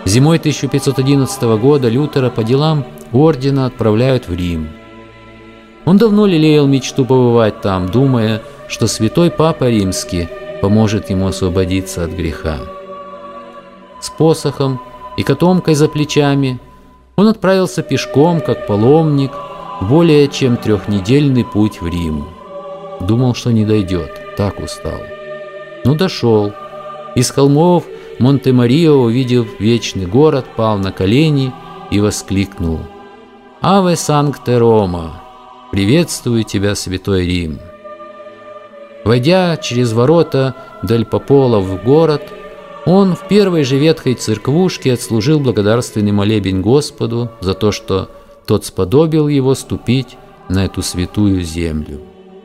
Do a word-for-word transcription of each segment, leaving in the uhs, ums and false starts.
Зимой тысяча пятьсот одиннадцатого года Лютера по делам ордена отправляют в Рим. Он давно лелеял мечту побывать там, думая, что святой Папа Римский поможет ему освободиться от греха. С посохом и котомкой за плечами он отправился пешком, как паломник, в более чем трехнедельный путь в Рим. Думал, что не дойдет, так устал. Но дошел. Из холмов Монте-Марио, увидев вечный город, пал на колени и воскликнул: «Аве Санкте Рома! Приветствую тебя, святой Рим!» Войдя через ворота Дель Пополо в город, он в первой же ветхой церквушке отслужил благодарственный молебен Господу за то, что тот сподобил его ступить на эту святую землю.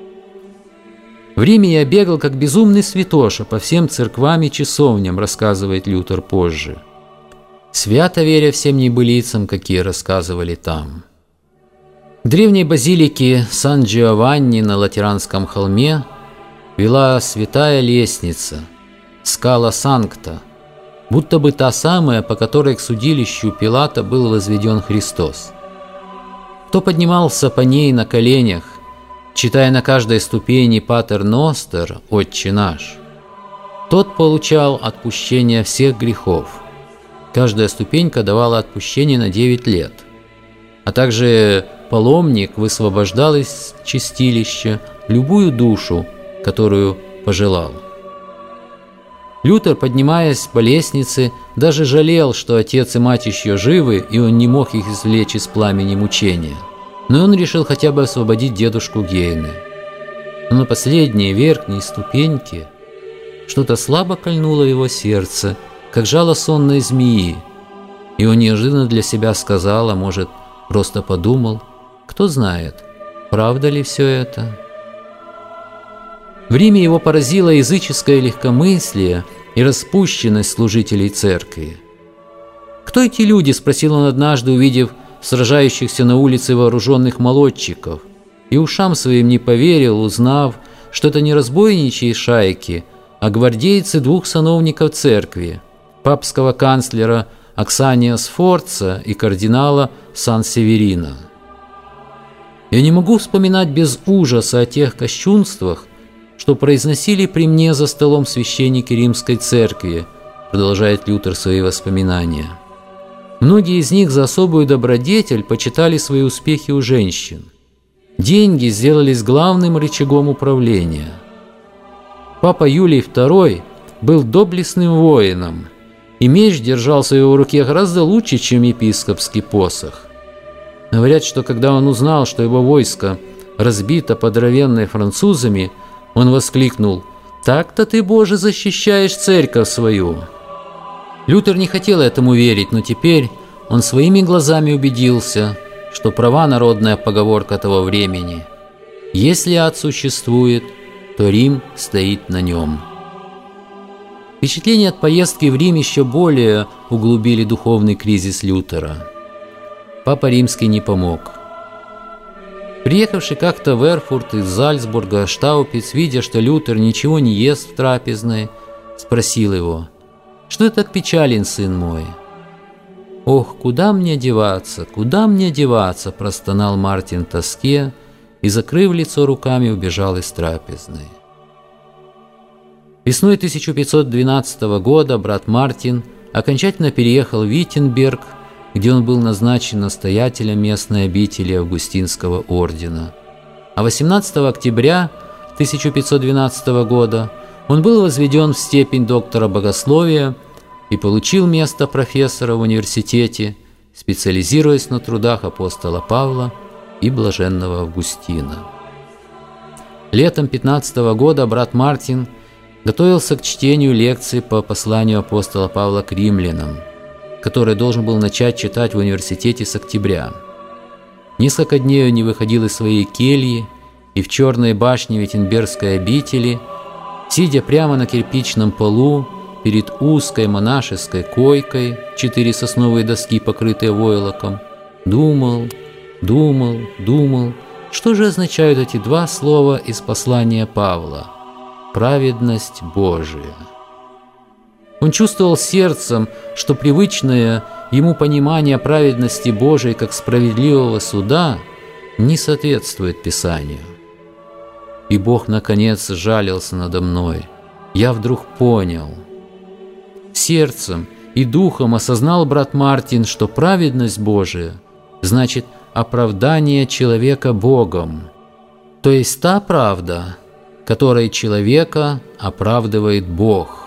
В Риме я бегал, как безумный святоша, по всем церквам и часовням, рассказывает Лютер позже, свято веря всем небылицам, какие рассказывали там. К древней базилике Сан-Джованни на Латеранском холме вела святая лестница, скала Санкта, будто бы та самая, по которой к судилищу Пилата был возведен Христос. Кто поднимался по ней на коленях, читая на каждой ступени «Патер Ностер», «Отче наш», тот получал отпущение всех грехов. Каждая ступенька давала отпущение на девять лет, а также паломник высвобождал из чистилища любую душу, которую пожелал. Лютер, поднимаясь по лестнице, даже жалел, что отец и мать еще живы, и он не мог их извлечь из пламени мучения. Но он решил хотя бы освободить дедушку Гейне. Но на последней верхней ступеньке что-то слабо кольнуло его сердце, как жало сонной змеи, и он неожиданно для себя сказал, а может, просто подумал: кто знает, правда ли все это? В Риме его поразило языческое легкомыслие и распущенность служителей церкви. «Кто эти люди?» – спросил он однажды, увидев сражающихся на улице вооруженных молодчиков, и ушам своим не поверил, узнав, что это не разбойничьи шайки, а гвардейцы двух сановников церкви – папского канцлера Оксания Сфорца и кардинала Сан-Северина. «Я не могу вспоминать без ужаса о тех кощунствах, что произносили при мне за столом священники Римской церкви», продолжает Лютер свои воспоминания. «Многие из них за особую добродетель почитали свои успехи у женщин. Деньги сделались главным рычагом управления. Папа Юлий второй был доблестным воином, и меч держался в его руке гораздо лучше, чем епископский посох. Говорят, что когда он узнал, что его войско разбито под Равенной французами, он воскликнул: «Так-то ты, Боже, защищаешь церковь свою!» Лютер не хотел этому верить, но теперь он своими глазами убедился, что права народная поговорка того времени: «Если ад существует, то Рим стоит на нем». Впечатления от поездки в Рим еще более углубили духовный кризис Лютера. Папа Римский не помог. Приехавший как-то в Эрфурт из Зальцбурга Штаупиц, видя, что Лютер ничего не ест в трапезной, спросил его: «Что ты так печален, сын мой?» «Ох, куда мне деваться, куда мне деваться?» – простонал Мартин в тоске и, закрыв лицо руками, убежал из трапезной. Весной тысяча пятьсот двенадцатого года брат Мартин окончательно переехал в Виттенберг, где он был назначен настоятелем местной обители Августинского ордена. А восемнадцатого октября тысяча пятьсот двенадцатого года он был возведен в степень доктора богословия и получил место профессора в университете, специализируясь на трудах апостола Павла и блаженного Августина. Летом пятнадцатого года брат Мартин готовился к чтению лекции по посланию апостола Павла к римлянам, который должен был начать читать в университете с октября. Несколько дней он не выходил из своей кельи, и в черной башне Виттенбергской обители, сидя прямо на кирпичном полу перед узкой монашеской койкой, четыре сосновые доски, покрытые войлоком, думал, думал, думал, что же означают эти два слова из послания Павла: «Праведность Божия». Он чувствовал сердцем, что привычное ему понимание праведности Божией как справедливого суда не соответствует Писанию. И Бог, наконец, жалился надо мной. Я вдруг понял. Сердцем и духом осознал брат Мартин, что праведность Божия значит оправдание человека Богом, то есть та правда, которой человека оправдывает Бог.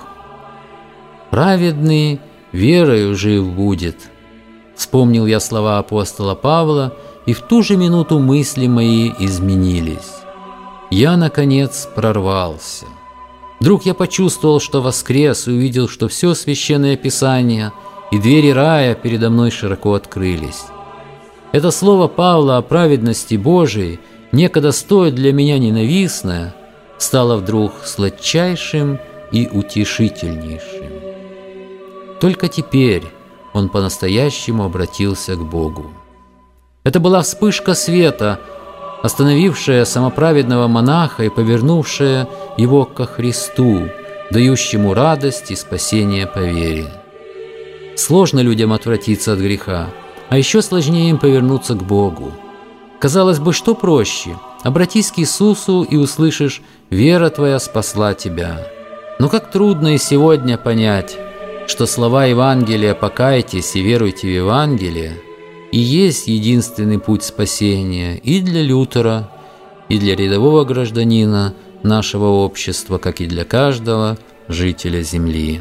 «Праведный верою жив будет», — вспомнил я слова апостола Павла, и в ту же минуту мысли мои изменились. Я, наконец, прорвался. Вдруг я почувствовал, что воскрес, и увидел, что все Священное Писание и двери рая передо мной широко открылись. Это слово Павла о праведности Божией, некогда стоя для меня ненавистное, стало вдруг сладчайшим и утешительнейшим. Только теперь он по-настоящему обратился к Богу. Это была вспышка света, остановившая самоправедного монаха и повернувшая его ко Христу, дающему радость и спасение по вере. Сложно людям отвратиться от греха, а еще сложнее им повернуться к Богу. Казалось бы, что проще? Обратись к Иисусу и услышишь: «Вера твоя спасла тебя». Но как трудно и сегодня понять, что слова Евангелия «покайтесь и веруйте в Евангелие» и есть единственный путь спасения и для Лютера, и для рядового гражданина нашего общества, как и для каждого жителя земли.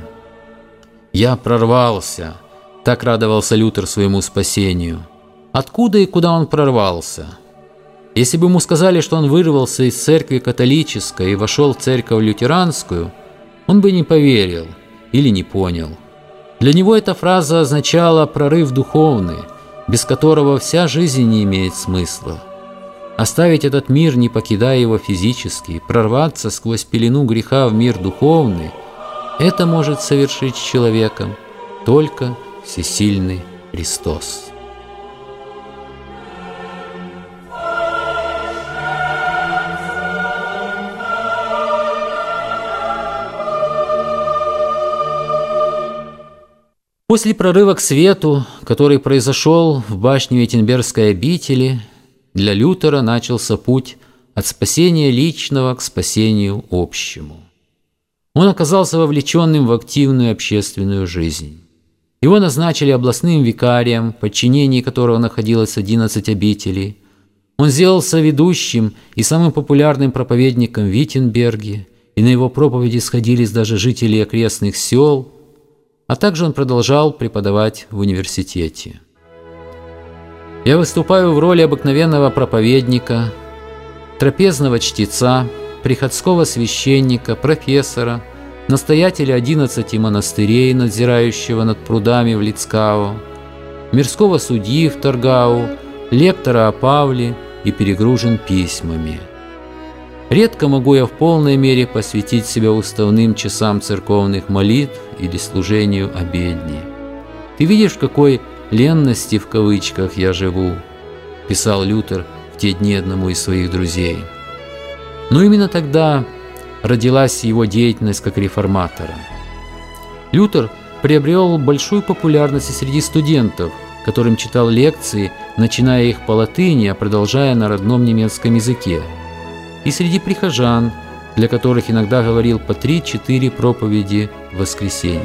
Я прорвался, так радовался Лютер своему спасению. Откуда и куда он прорвался? Если бы ему сказали, что он вырвался из церкви католической и вошел в церковь лютеранскую, он бы не поверил или не понял. Для него эта фраза означала прорыв духовный, без которого вся жизнь не имеет смысла. Оставить этот мир, не покидая его физически, прорваться сквозь пелену греха в мир духовный – это может совершить с человеком только всесильный Христос. После прорыва к свету, который произошел в башне Виттенбергской обители, для Лютера начался путь от спасения личного к спасению общему. Он оказался вовлеченным в активную общественную жизнь. Его назначили областным викарием, в подчинении которого находилось одиннадцать обителей. Он сделался ведущим и самым популярным проповедником в Виттенберге, и на его проповеди сходились даже жители окрестных сел, а также он продолжал преподавать в университете. Я выступаю в роли обыкновенного проповедника, трапезного чтеца, приходского священника, профессора, настоятеля одиннадцати монастырей, надзирающего над прудами в Лицкау, мирского судьи в Торгау, лектора о Павле и перегружен письмами. Редко могу я в полной мере посвятить себя уставным часам церковных молитв или служению обедни. «Ты видишь, в какой ленности в кавычках я живу», – писал Лютер в те дни одному из своих друзей. Но именно тогда родилась его деятельность как реформатора. Лютер приобрел большую популярность и среди студентов, которым читал лекции, начиная их по латыни, а продолжая на родном немецком языке, и среди прихожан, для которых иногда говорил по три-четыре проповеди в воскресенье.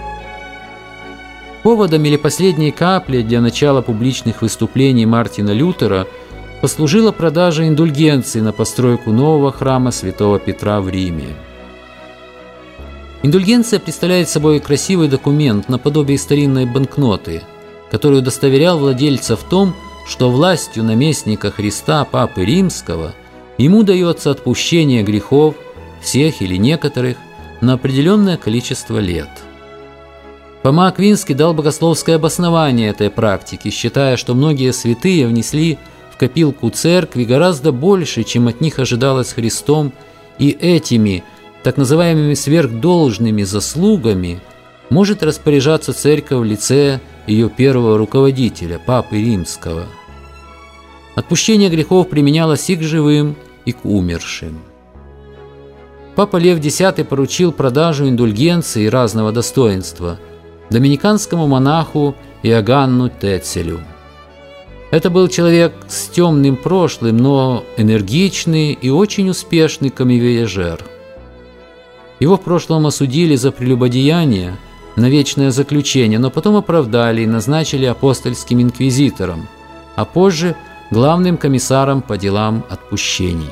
Поводом или последней каплей для начала публичных выступлений Мартина Лютера послужила продажа индульгенции на постройку нового храма Святого Петра в Риме. Индульгенция представляет собой красивый документ наподобие старинной банкноты, который удостоверял владельца в том, что властью наместника Христа Папы Римского ему дается отпущение грехов, всех или некоторых, на определенное количество лет. Фома Аквинский дал богословское обоснование этой практики, считая, что многие святые внесли в копилку церкви гораздо больше, чем от них ожидалось Христом, и этими, так называемыми сверхдолжными заслугами, может распоряжаться церковь в лице ее первого руководителя, Папы Римского. Отпущение грехов применялось и к живым, и к умершим. Папа Лев X поручил продажу индульгенций разного достоинства доминиканскому монаху Иоганну Тецелю. Это был человек с темным прошлым, но энергичный и очень успешный камевояжер. Его в прошлом осудили за прелюбодеяние на вечное заключение, но потом оправдали и назначили апостольским инквизитором, а позже главным комиссаром по делам отпущений.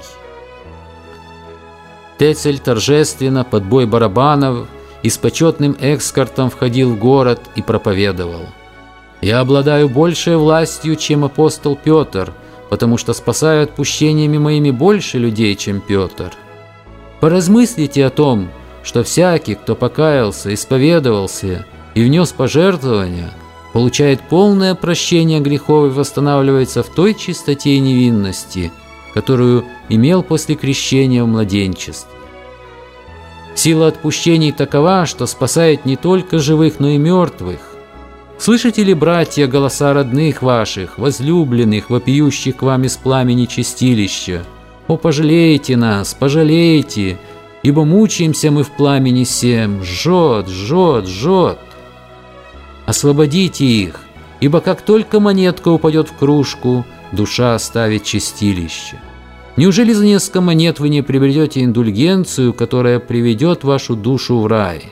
Тецель торжественно, под бой барабанов и с почетным эскортом входил в город и проповедовал: «Я обладаю большей властью, чем апостол Петр, потому что спасаю отпущениями моими больше людей, чем Петр. Поразмыслите о том, что всякий, кто покаялся, исповедовался и внес пожертвования, получает полное прощение грехов и восстанавливается в той чистоте и невинности, которую имел после крещения в младенчестве. Сила отпущений такова, что спасает не только живых, но и мертвых. Слышите ли, братья, голоса родных ваших, возлюбленных, вопиющих к вам из пламени чистилища? О, пожалейте нас, пожалейте, ибо мучаемся мы в пламени сем, жжет, жжет, жжет. Освободите их, ибо как только монетка упадет в кружку, душа оставит чистилище. Неужели за несколько монет вы не приобретете индульгенцию, которая приведет вашу душу в рай?»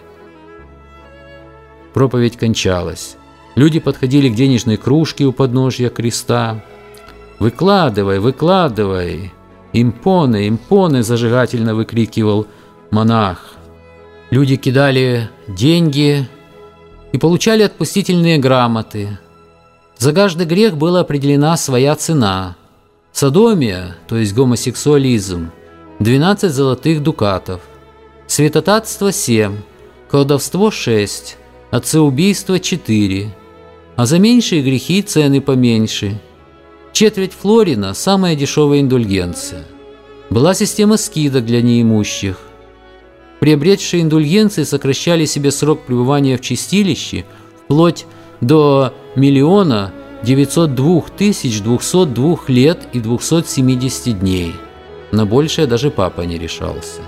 Проповедь кончалась. Люди подходили к денежной кружке у подножья креста. «Выкладывай, выкладывай! Импоны, импоны!» – зажигательно выкрикивал монах. Люди кидали деньги и получали отпустительные грамоты. За каждый грех была определена своя цена. Содомия, то есть гомосексуализм, двенадцать золотых дукатов, святотатство семь, колдовство шесть, отцеубийство четыре, а за меньшие грехи цены поменьше. Четверть флорина – самая дешевая индульгенция. Была система скидок для неимущих. Приобретшие индульгенции сокращали себе срок пребывания в чистилище вплоть до миллиона девятьсот двух тысяч двухсот двух лет и двухсот семидесяти дней. На большее даже папа не решался.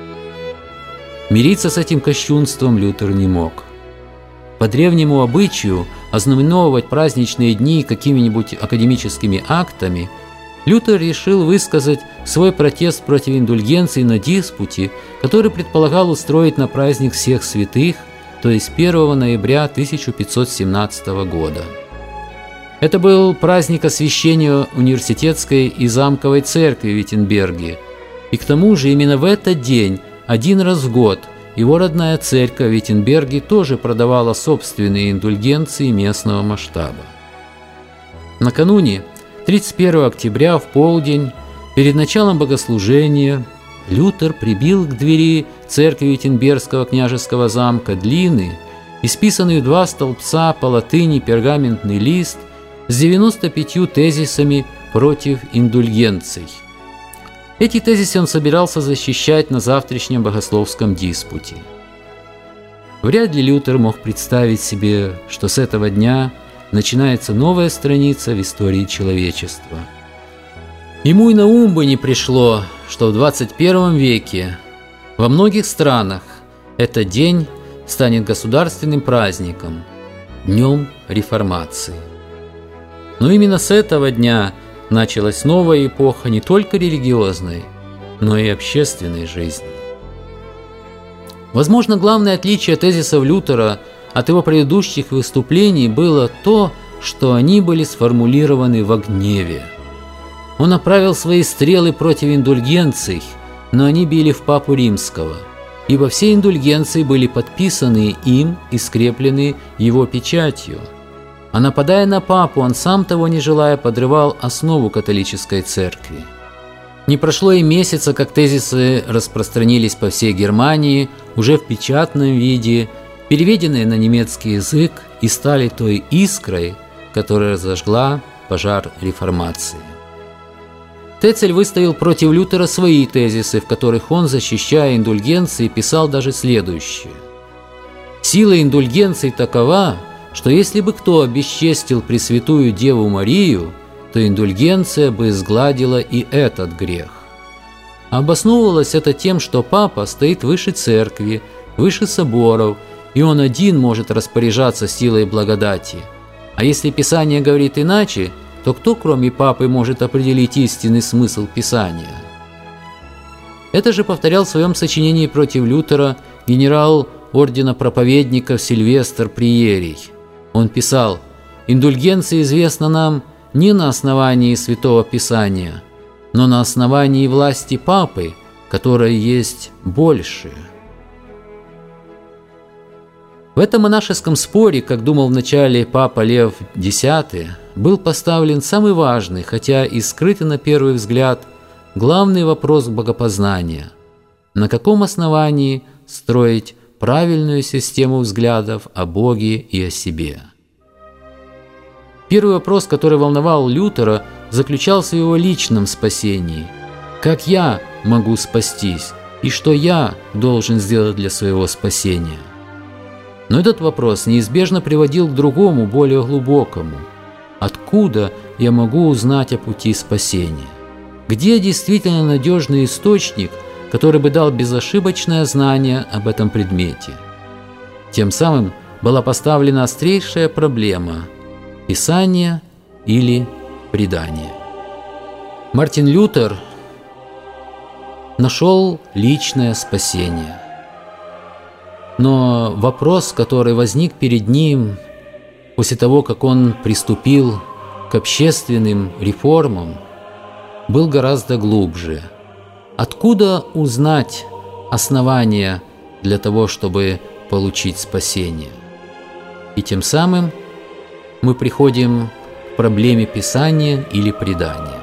Мириться с этим кощунством Лютер не мог. По древнему обычаю ознаменовывать праздничные дни какими-нибудь академическими актами, Лютер решил высказать свой протест против индульгенций на диспуте, который предполагал устроить на праздник всех святых, то есть первого ноября тысяча пятьсот семнадцатого года. Это был праздник освящения университетской и замковой церкви в Виттенберге, и к тому же именно в этот день, один раз в год, его родная церковь в Виттенберге тоже продавала собственные индульгенции местного масштаба. Накануне, тридцать первого октября в полдень, перед началом богослужения, Лютер прибил к двери церкви Виттенбергского княжеского замка длинный, исписанный в два столбца по латыни пергаментный лист с девяноста пятью тезисами против индульгенций. Эти тезисы он собирался защищать на завтрашнем богословском диспуте. Вряд ли Лютер мог представить себе, что с этого дня начинается новая страница в истории человечества. Ему и на ум бы не пришло, что в двадцать первом веке во многих странах этот день станет государственным праздником, днем реформации. Но именно с этого дня началась новая эпоха не только религиозной, но и общественной жизни. Возможно, главное отличие тезисов Лютера от его предыдущих выступлений было то, что они были сформулированы во гневе. Он направил свои стрелы против индульгенций, но они били в папу римского, ибо все индульгенции были подписаны им и скреплены его печатью. А нападая на папу, он сам того не желая подрывал основу католической церкви. Не прошло и месяца, как тезисы распространились по всей Германии уже в печатном виде, переведенные на немецкий язык, и стали той искрой, которая разожгла пожар реформации. Тецель выставил против Лютера свои тезисы, в которых он, защищая индульгенции, писал даже следующее: «Сила индульгенций такова, что если бы кто обесчестил Пресвятую Деву Марию, то индульгенция бы изгладила и этот грех. Обосновывалось это тем, что Папа стоит выше церкви, выше соборов, и он один может распоряжаться силой благодати. А если Писание говорит иначе, то кто, кроме Папы, может определить истинный смысл Писания? Это же повторял в своем сочинении против Лютера генерал ордена проповедников Сильвестр Приерий. Он писал: «Индульгенция известна нам не на основании Святого Писания, но на основании власти Папы, которая есть больше». В этом монашеском споре, как думал вначале Папа Лев Десятый, был поставлен самый важный, хотя и скрытый на первый взгляд, главный вопрос богопознания: на каком основании строить правильную систему взглядов о Боге и о себе. Первый вопрос, который волновал Лютера, заключался в его личном спасении. Как я могу спастись, и что я должен сделать для своего спасения? Но этот вопрос неизбежно приводил к другому, более глубокому. Откуда я могу узнать о пути спасения? Где действительно надежный источник, который бы дал безошибочное знание об этом предмете? Тем самым была поставлена острейшая проблема – Писание или предание. Мартин Лютер нашел личное спасение. Но вопрос, который возник перед ним после того, как он приступил к общественным реформам, был гораздо глубже. Откуда узнать основания для того, чтобы получить спасение? И тем самым мы приходим к проблеме Писания или предания.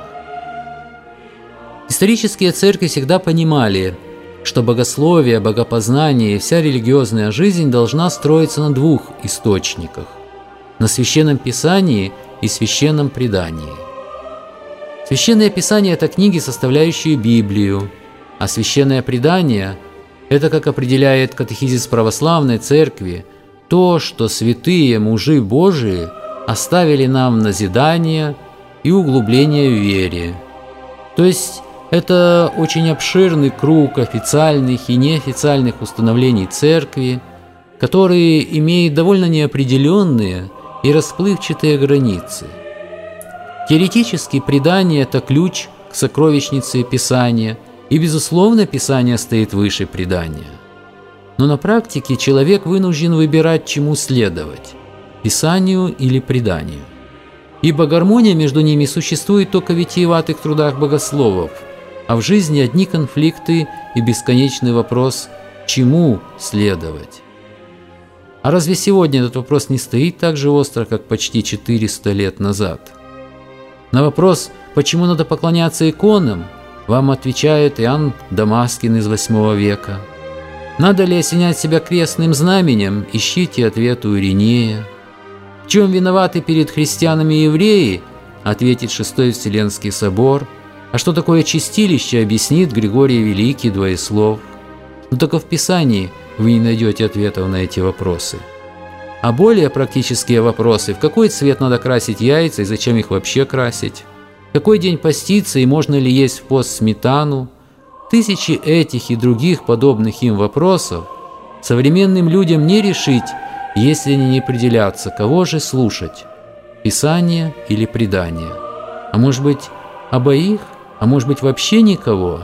Исторические церкви всегда понимали, что богословие, богопознание и вся религиозная жизнь должна строиться на двух источниках – на Священном Писании и Священном предании. Священное Писание – это книги, составляющие Библию, а Священное предание – это, как определяет Катехизис Православной Церкви, то, что святые мужи Божии оставили нам назидание и углубление в вере. То есть это очень обширный круг официальных и неофициальных установлений Церкви, которые имеют довольно неопределенные и расплывчатые границы. Теоретически предание – это ключ к сокровищнице Писания, и, безусловно, Писание стоит выше предания. Но на практике человек вынужден выбирать, чему следовать – Писанию или преданию. Ибо гармония между ними существует только в витиеватых трудах богословов, а в жизни одни конфликты и бесконечный вопрос «чему следовать?». А разве сегодня этот вопрос не стоит так же остро, как почти четыреста лет назад? На вопрос «почему надо поклоняться иконам?» вам отвечает Иоанн Дамаскин из восьмого века. Надо ли осенять себя крестным знаменем? Ищите ответ у Иринея. В чем виноваты перед христианами евреи? Ответит Шестой Вселенский собор. А что такое чистилище, объяснит Григорий Великий Двоеслов. Но только в Писании вы не найдете ответов на эти вопросы. А более практические вопросы: в какой цвет надо красить яйца и зачем их вообще красить? Какой день поститься и можно ли есть в пост сметану? Тысячи этих и других подобных им вопросов современным людям не решить, если они не определятся, кого же слушать – Писание или предание. А может быть, обоих? А может быть, вообще никого?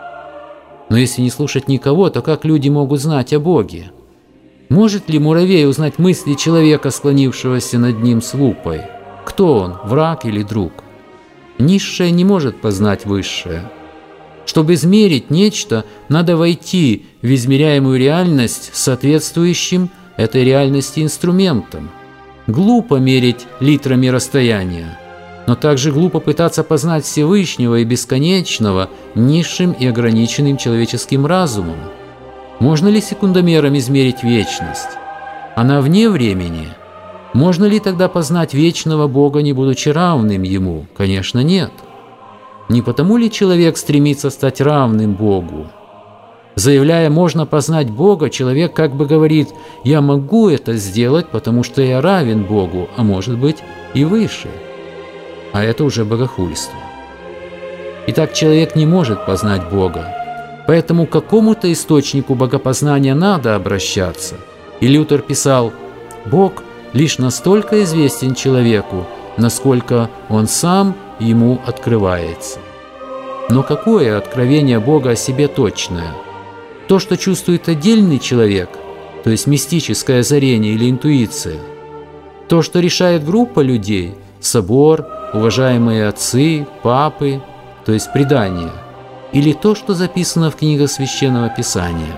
Но если не слушать никого, то как люди могут знать о Боге? Может ли муравей узнать мысли человека, склонившегося над ним с лупой? Кто он, враг или друг? Низшее не может познать высшее. Чтобы измерить нечто, надо войти в измеряемую реальность с соответствующим этой реальности инструментом. Глупо мерить литрами расстояния, но также глупо пытаться познать Всевышнего и Бесконечного низшим и ограниченным человеческим разумом. Можно ли секундомером измерить вечность? Она вне времени. Можно ли тогда познать вечного Бога, не будучи равным Ему? Конечно, нет. Не потому ли человек стремится стать равным Богу? Заявляя «можно познать Бога», человек как бы говорит «я могу это сделать, потому что я равен Богу, а может быть и выше». А это уже богохульство. Итак, человек не может познать Бога. Поэтому к какому-то источнику богопознания надо обращаться. И Лютер писал: «Бог лишь настолько известен человеку, насколько он сам ему открывается». Но какое откровение Бога о себе точное? То, что чувствует отдельный человек, то есть мистическое озарение или интуиция? То, что решает группа людей, собор, уважаемые отцы, папы, то есть предание? Или то, что записано в книгах Священного Писания?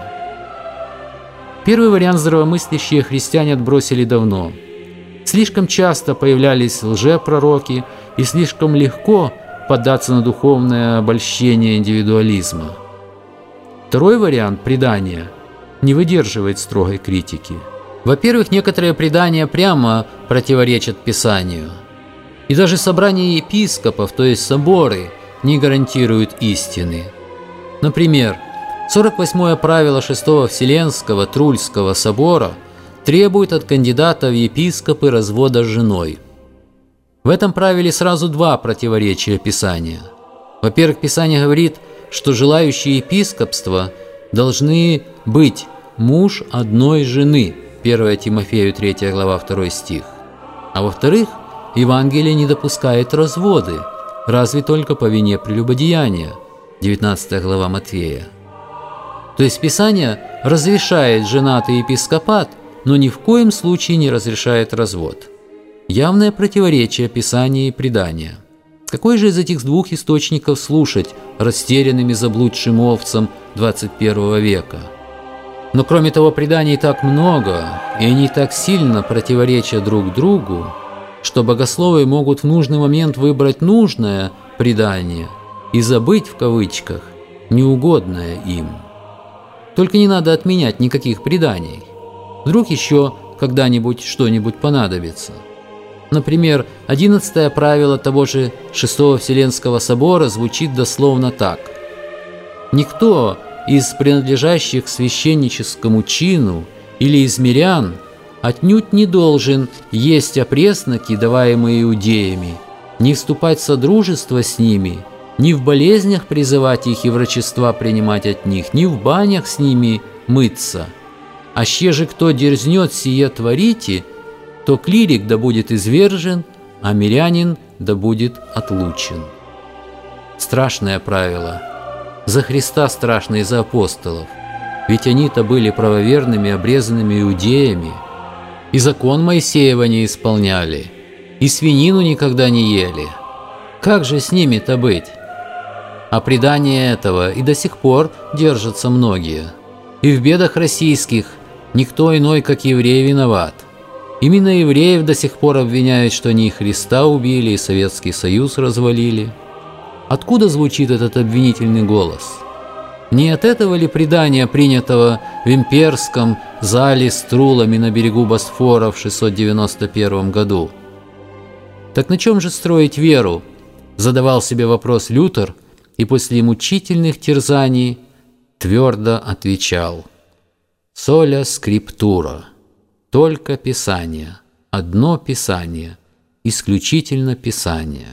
Первый вариант здравомыслящие христиане отбросили давно. Слишком часто появлялись лжепророки, и слишком легко поддаться на духовное обольщение индивидуализма. Второй вариант предания не выдерживает строгой критики. Во-первых, некоторые предания прямо противоречат Писанию. И даже собрания епископов, то есть соборы, не гарантируют истины. Например, сорок восьмое правило шестого Вселенского Трульского собора требует от кандидата в епископы развода с женой. В этом правиле сразу два противоречия Писания. Во-первых, Писание говорит, что желающие епископства должны быть муж одной жены, первое Тимофею третья глава второй стих. А во-вторых, Евангелие не допускает разводы, разве только по вине прелюбодеяния, девятнадцатая глава Матфея. То есть Писание разрешает женатый епископат, но ни в коем случае не разрешает развод. Явное противоречие Писания и предания. Какой же из этих двух источников слушать растерянным и заблудшим овцам двадцать первого века? Но кроме того, преданий так много, и они так сильно противоречат друг другу, что богословы могут в нужный момент выбрать нужное предание и забыть, в кавычках, неугодное им. Только не надо отменять никаких преданий. Вдруг еще когда-нибудь что-нибудь понадобится. Например, одиннадцатое правило того же шестого Вселенского собора звучит дословно так: «Никто из принадлежащих к священническому чину или из мирян отнюдь не должен есть опресноки, даваемые иудеями, не вступать в содружество с ними, ни в болезнях призывать их и врачества принимать от них, ни в банях с ними мыться. Аще же кто дерзнет сие творите, то клирик да будет извержен, а мирянин да будет отлучен». Страшное правило. За Христа страшно и за апостолов. Ведь они-то были правоверными, обрезанными иудеями. И закон Моисеева не исполняли, и свинину никогда не ели. Как же с ними-то быть? А предание этого и до сих пор держатся многие. И в бедах российских никто иной, как евреи, виноват. Именно евреев до сих пор обвиняют, что они и Христа убили, и Советский Союз развалили. Откуда звучит этот обвинительный голос? Не от этого ли предания, принятого в имперском зале с трулами на берегу Босфора в шестьсот девяносто первом году? Так на чем же строить веру? Задавал себе вопрос Лютер, и после мучительных терзаний твердо отвечал: «Соля скриптура». Только Писание, одно Писание, исключительно Писание.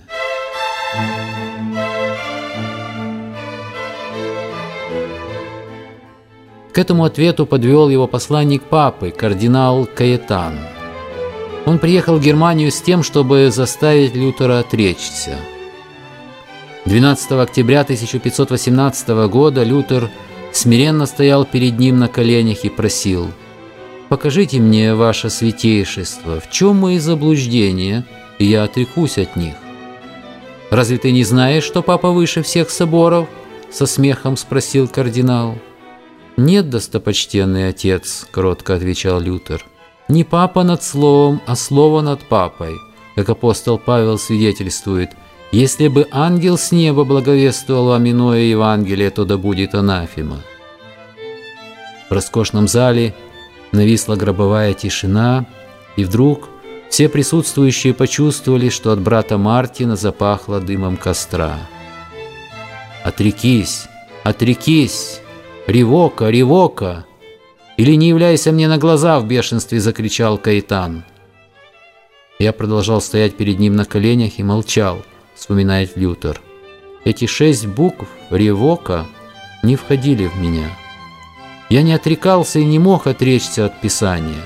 К этому ответу подвел его посланник папы, кардинал Каэтан. Он приехал в Германию с тем, чтобы заставить Лютера отречься. двенадцатого октября тысяча пятьсот восемнадцатого года Лютер смиренно стоял перед ним на коленях и просил: «Покажите мне, ваше святейшество, в чем мои заблуждения, и я отрекусь от них». «Разве ты не знаешь, что папа выше всех соборов?» — со смехом спросил кардинал. «Нет, достопочтенный отец», — кротко отвечал Лютер. «Не папа над словом, а слово над папой, как апостол Павел свидетельствует: если бы ангел с неба благовествовал вам иное Евангелие, то да будет анафема». В роскошном зале нависла гробовая тишина, и вдруг все присутствующие почувствовали, что от брата Мартина запахло дымом костра. «Отрекись! Отрекись! Ревока! Ревока! Или не являйся мне на глаза!» — в бешенстве закричал Каэтан. Я продолжал стоять перед ним на коленях и молчал, вспоминает Лютер. Эти шесть букв ревока не входили в меня. Я не отрекался и не мог отречься от Писания.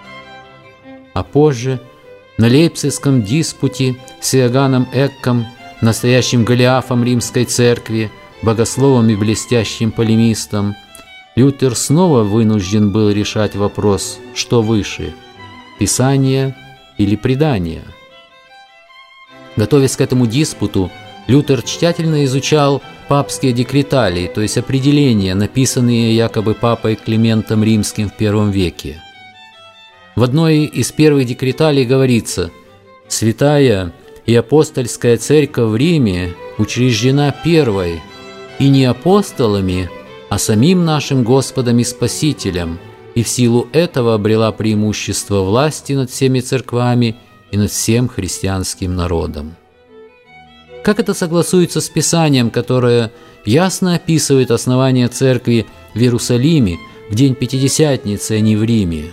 А позже, на Лейпцигском диспуте с Иоганном Экком, настоящим Голиафом римской церкви, богословом и блестящим полемистом, Лютер снова вынужден был решать вопрос, что выше – Писание или предание. Готовясь к этому диспуту, Лютер тщательно изучал папские декреталии, то есть определения, написанные якобы папой Климентом Римским в первом веке. В одной из первых декреталий говорится: «Святая и апостольская церковь в Риме учреждена первой, и не апостолами, а самим нашим Господом и Спасителем, и в силу этого обрела преимущество власти над всеми церквами и над всем христианским народом». Как это согласуется с Писанием, которое ясно описывает основание церкви в Иерусалиме в день Пятидесятницы, а не в Риме?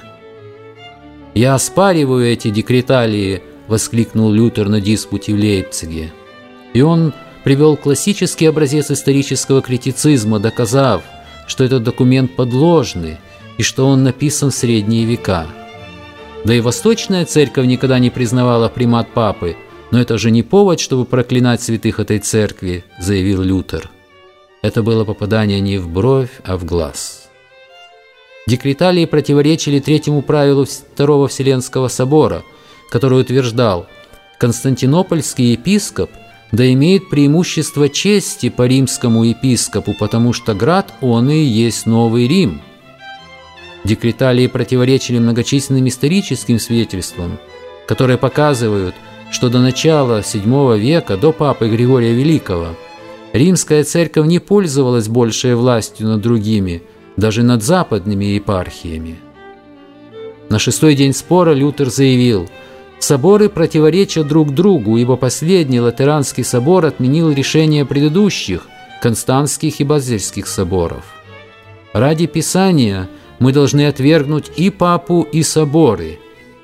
«Я оспариваю эти декреталии», — воскликнул Лютер на диспуте в Лейпциге. И он привел классический образец исторического критицизма, доказав, что этот документ подложный и что он написан в средние века. Да и Восточная Церковь никогда не признавала примат Папы, но это же не повод, чтобы проклинать святых этой церкви, заявил Лютер. Это было попадание не в бровь, а в глаз. Декреталии противоречили третьему правилу Второго Вселенского собора, который утверждал: Константинопольский епископ да имеет преимущество чести по римскому епископу, потому что град он и есть Новый Рим. Декреталии противоречили многочисленным историческим свидетельствам, которые показывают, что до начала седьмого века, до папы Григория Великого, римская церковь не пользовалась большей властью над другими, даже над западными епархиями. На шестой день спора Лютер заявил: «Соборы противоречат друг другу, ибо последний Латеранский собор отменил решения предыдущих Константских и Базельских соборов. Ради Писания мы должны отвергнуть и папу, и соборы».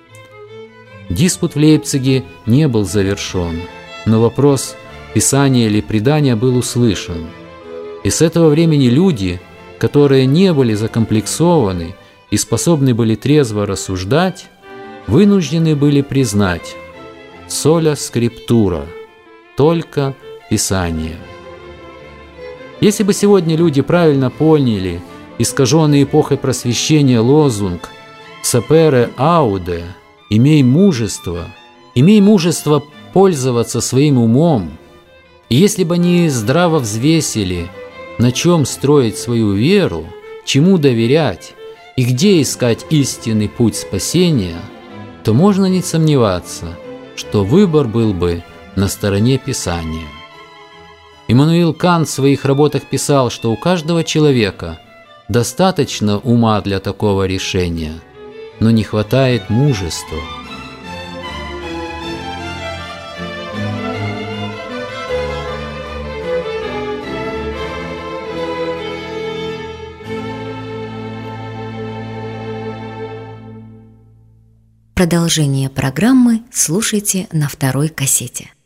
Диспут в Лейпциге не был завершен, но вопрос Писания или предания был услышан. И с этого времени люди, которые не были закомплексованы и способны были трезво рассуждать, вынуждены были признать «соля скриптура» – только Писание. Если бы сегодня люди правильно поняли искаженный эпохой просвещения лозунг «Сапере ауде» – «имей мужество», «имей мужество пользоваться своим умом», и если бы они здраво взвесили, на чем строить свою веру, чему доверять и где искать истинный путь спасения, то можно не сомневаться, что выбор был бы на стороне Писания. Иммануил Кант в своих работах писал, что у каждого человека достаточно ума для такого решения, но не хватает мужества. Продолжение программы слушайте на второй кассете.